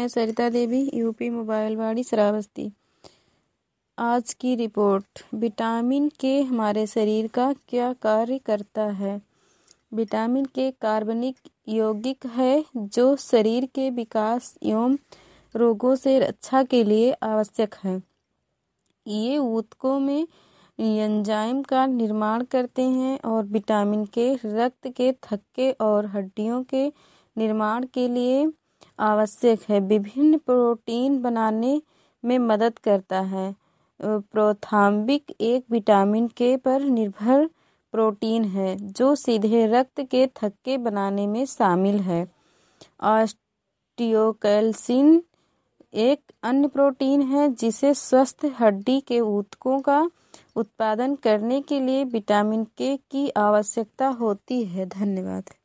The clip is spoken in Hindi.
मैं सरिता देवी, यूपी मोबाइलवाड़ी, श्रावस्ती। आज की रिपोर्ट। विटामिन के हमारे शरीर का क्या कार्य करता है। विटामिन के कार्बनिक यौगिक है जो शरीर के विकास एवं रोगों से रक्षा के लिए आवश्यक है। ये ऊतकों में एंजाइम का निर्माण करते हैं और विटामिन के रक्त के थक्के और हड्डियों के निर्माण के लिए आवश्यक है। विभिन्न प्रोटीन बनाने में मदद करता है। प्रोथाम्बिक एक विटामिन के पर निर्भर प्रोटीन है जो सीधे रक्त के थक्के बनाने में शामिल है। ऑस्टियोकैल्सिन एक अन्य प्रोटीन है जिसे स्वस्थ हड्डी के ऊतकों का उत्पादन करने के लिए विटामिन के की आवश्यकता होती है। धन्यवाद।